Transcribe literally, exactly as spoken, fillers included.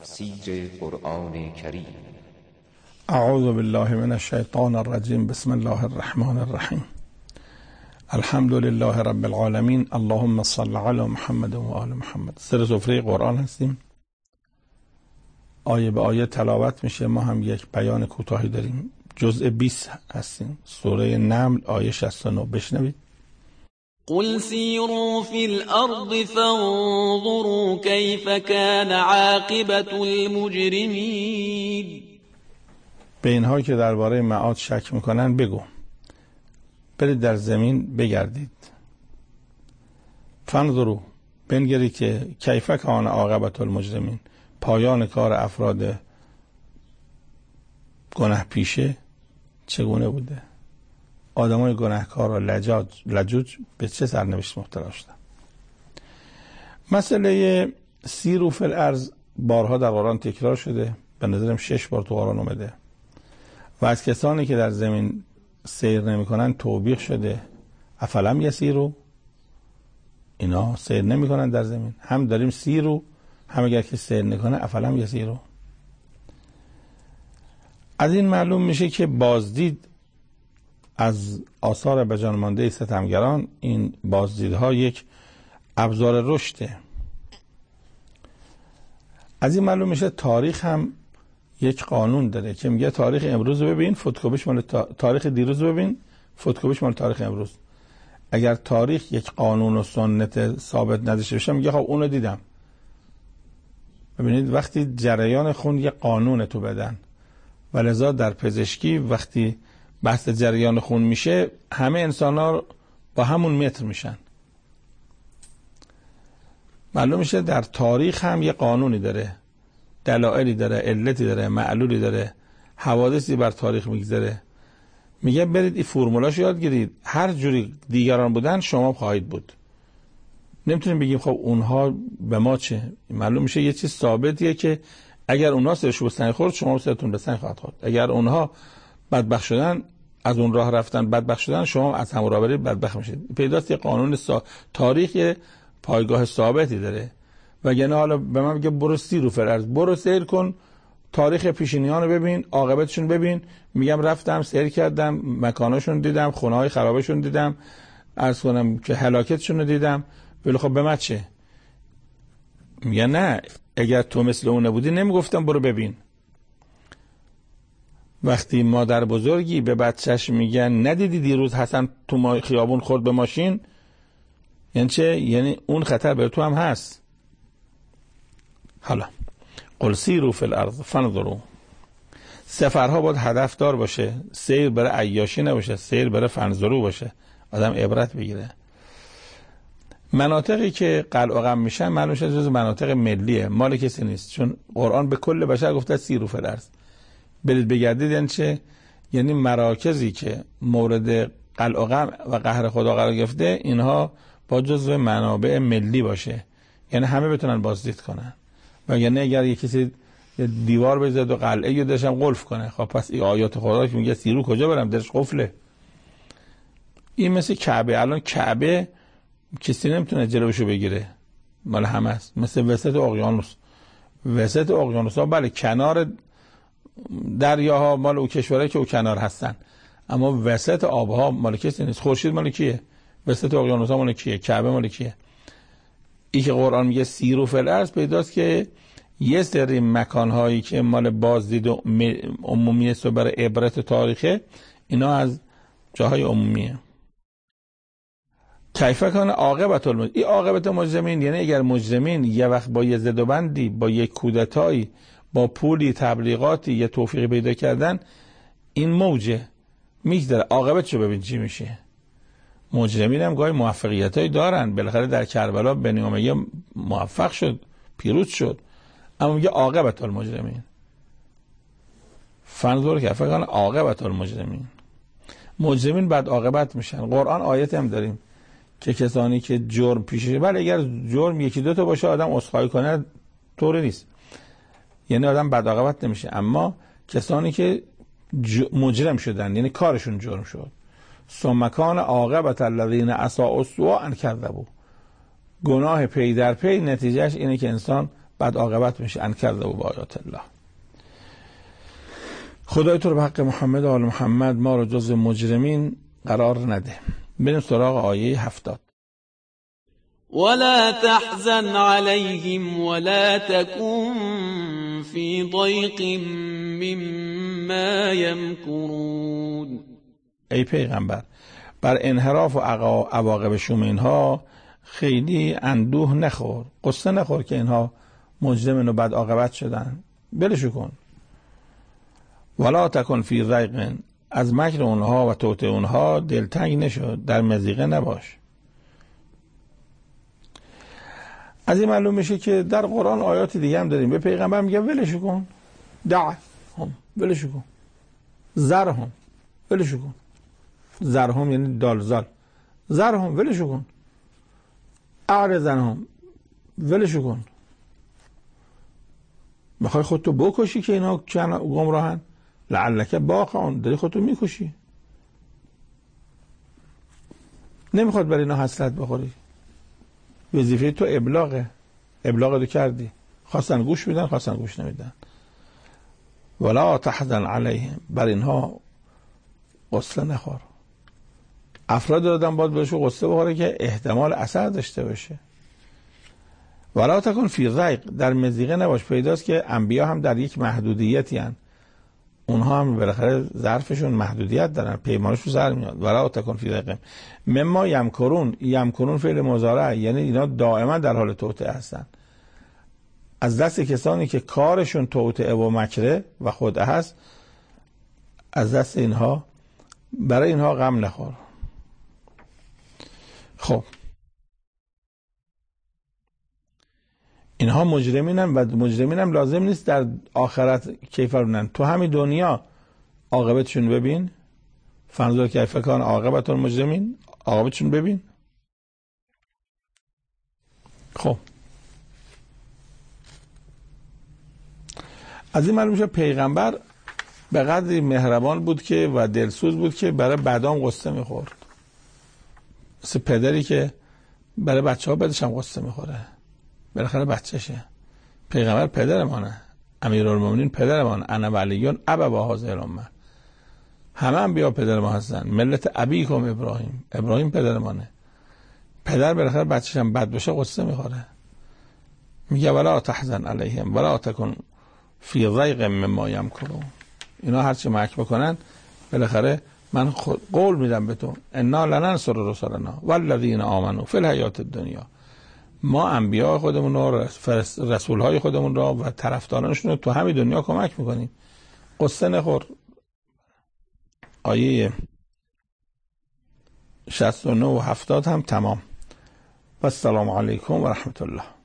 تفسیر قرآن کریم. اعوذ بالله من الشیطان الرجیم. بسم الله الرحمن الرحیم. الحمد لله رب العالمین. اللهم صل علی محمد و آل محمد. سر سفره قرآن هستیم، آیه به آیه تلاوت میشه. ما هم یک بیان کوتاهی داریم. جزء بیست هستیم، سوره نمل، آیه شصت و نه. بشنوید. قل سیروا فی الارض فانظروا کیف کان عاقبة المجرمین. به اینهایی که درباره معاد شک میکنن بگو، برید در زمین بگردید. فانظروا، بنگرید که کیف کان عاقبة المجرمین، پایان کار افراد گناه پیشه چگونه بوده. آدمای گناهکار و لجاج لجوج به چه سرنوشت مبتلا شدن. مسئله سیروا فی الارض بارها در قرآن تکرار شده، به نظرم شش بار تو قرآن اومده و از کسانی که در زمین سیر نمی کنن توبیخ شده. افلم یسیروا، اینا سیر نمی کنن در زمین. هم داریم سیروا، هم اگر که سیر نکنه افلم یسیروا. از این معلوم میشه که بازدید از آثار بجان مانده ستمگران، این بازدیدها یک ابزار رشده. از این معلوم میشه تاریخ هم یک قانون داره که میگه تاریخ امروز رو ببین، فتوکپیش مال تاریخ دیروز رو ببین، فتوکپیش مال تاریخ امروز. اگر تاریخ یک قانون و سنت ثابت نداشته باشه میگه خب اونو دیدم. ببینید وقتی جریان خون یک قانون تو بدن، ولذا در پزشکی وقتی بحث جریان خون میشه همه انسان ها با همون متر میشن. معلوم میشه در تاریخ هم یه قانونی داره، دلایلی داره، علتی داره، معلولی داره، حوادثی بر تاریخ میگذره. میگه برید این فرمولاشو یاد گیرید، هر جوری دیگران بودن شما خواهید بود. نمیتونیم بگیم خب اونها به ما چه. معلوم میشه یه چیز ثابتیه که اگر اونها سرشو به سنگ خورد شما سرتون به سنگ خواهد خورد. اگر اونها بدبخت شدن، از اون راه رفتن بدبخت شدن، شما از همون راه برید بدبخت میشید. پیداست یه قانون سا... تاریخ پایگاه ثابتی داره. وگرنه حالا به من میگه برو سیروا فی الارض، برو سیر کن، تاریخ پیشینیان رو ببین، عاقبتشون ببین. میگم رفتم سیر کردم، مکاناشون دیدم، خونه‌های خرابشون دیدم، عرض کنم که هلاکتشون رو دیدم، ولی خب به من چه؟ میگه نه، اگر تو مثل اون نبودی نمیگفتم برو ببین. وقتی مادر بزرگی به بچهش میگن ندیدی دیروز حسن تو ما خیابون خورد به ماشین، یعنی چه؟ یعنی اون خطر بر تو هم هست. حالا قل سیروا فی الارض فانظروا، سفرها باید هدف دار باشه، سیر برای عیاشی نباشه، سیر برای فانظروا باشه، آدم عبرت بگیره. مناطقی که قلع و قم میشن معلومه جز مناطق ملیه، مال کسی نیست، چون قرآن به کل بشر گفته سیروا فی الارض، برید بگردید. یعنی چه؟ یعنی مراکزی که مورد قلع و قم و قهر خدا قرار گرفته اینها با جزو منابع ملی باشه، یعنی همه بتونن بازدید کنن. و یعنی اگر یکی کسی دیوار بزنه و قلعه رو داشتم قلف کنه، خب پس این آیات خدا که میگه سیروا کجا برم درش قفله. این مثل کعبه، الان کعبه کسی نمیتونه جلوشو بگیره، مال همه است. مثل وسط اقیانوس، وسط اقیانوس ها بله کنار دریاها مال او کشورهایی که او کنار هستن، اما وسط آبها مال کسی نیست. خورشید مال کیه؟ وسط اقیانوس ها مال کیه؟ کعبه مال کیه؟ این که قرآن میگه سیروا فی الارض، پیداست که یه سری مکانهایی که مال بازدید و عمومی است و برای عبرت تاریخه، اینا از جاهای عمومیه. کیف کان عاقبة المجرمین، این عاقبت مجرمین یعنی اگر مجرمین یه وقت با یه زد و بندی، با یک کودتایی، با پولی، تبلیغاتی، یه توفیقی پیدا کردن، این موجه میگذره، عاقبتشو ببین چی میشه. مجرمین هم گاهی موفقیتایی دارن، بالاخره در کربلا بنی امیه موفق شد، پیروز شد، اما میگه عاقبة المجرمین. فانظر کیف کان عاقبة المجرمین، مجرمین بعد عاقبت میشن. قرآن آیت هم داریم که کسانی که جرم پیشه، بله اگر جرم یکی دو تا باشه آدم عذرخواهی کنه طوری نیست، یعنی آدم بد عاقبت نمیشه، اما کسانی که مجرم شدن یعنی کارشون جرم شد، ثم کان عاقبة الذین اساءوا السوء ان کذبوا، گناه پی در پی نتیجهش اینه که انسان بعد عاقبت میشه ان کرده و با آیات الله. خدای تو رو به حق محمد و آل محمد ما رو جز مجرمین قرار نده. بریم سراغ آیه هفتاد. ولا تحزن عليهم ولا تكن في ضيق مما يمكرون. ای پیغمبر بر انحراف و عواقب شوم اینها خیلی اندوه نخور، قصه نخور که اینها مجرمین و بد عاقبت شدن، بلشو کن. ولا تکن فی ضیق، از مکر اونها و توطئه اونها دلتنگ نشو، در مضیقه نباش. از این معلوم میشه که در قرآن آیات دیگه هم داریم به پیغمبر میگه ولشو کن، دع هم ولشو کن، زرهم ولشو کن، زرهم یعنی دالزال، زرهم ولشو کن، اعرضنهم ولشو کن. میخوای خودتو بکشی که اینا گمراهن؟ لعلک باقعون، داری خودتو میکشی. نمیخواد برای اینا حسرت بخوری، وظیفه تو ابلاغه، ابلاغ رو کردی، خواستن گوش میدن خواستن گوش نمیدن. ولا تحزن علیهم، بر اینها قصه نخور. افراد دادن باید بهشون قصه بخوره که احتمال اثر داشته باشه. ولا تکن فی ضیق، در مضیقه نباش. پیداست که انبیا هم در یک محدودیتی هن. اونها هم بالاخره ظرفشون محدودیت دارن، پیمانشون سر میاد. ولا تکن فی ضیق مما یمکرون، یمکرون فعل مضارع، یعنی اینا دائما در حال توطئه هستن. از دست کسانی که کارشون توطئه و مکره و خدعه هست، از دست اینها، برای اینها غم نخور. خب اینها مجرمینن و مجرمینم لازم نیست در آخرت کیفرونن، تو همین دنیا عاقبتشون ببین. فانظر کیف کان عاقبت المجرمین، عاقبتشون ببین. خب از این معلوم میشه پیغمبر به قدری مهربان بود که و دلسوز بود که برای بدام قصه میخورد، مثل پدری که برای بچه ها بدش هم قصه میخوره، بالاخره بچهشه. پیغمبر پدر مانه، امیرالمومنین پدر مانه، انا ولیون ابا هذه الامه، همه انبیا پدر ما هستن. ملت ابیکم ابراهیم، ابراهیم پدر مانه. پدر بالاخره بچه‌ش هم بد بشه قصه میخوره. میگه ولا تحزن علیهم ولا تکن فی ضیق مما یمکرون. اینا هرچی مکر بکنن بالاخره من قول میدم به تو، انا لننصر رسلنا والذین آمنوا فی الحیات الدنیا، ما انبیاء خودمون رو، رسول های خودمون رو و طرفدارانشون رو تو همین دنیا کمک میکنیم. قصه نخور. آیه شصت و نه و هفتاد هم تمام. و السلام علیکم و رحمت الله.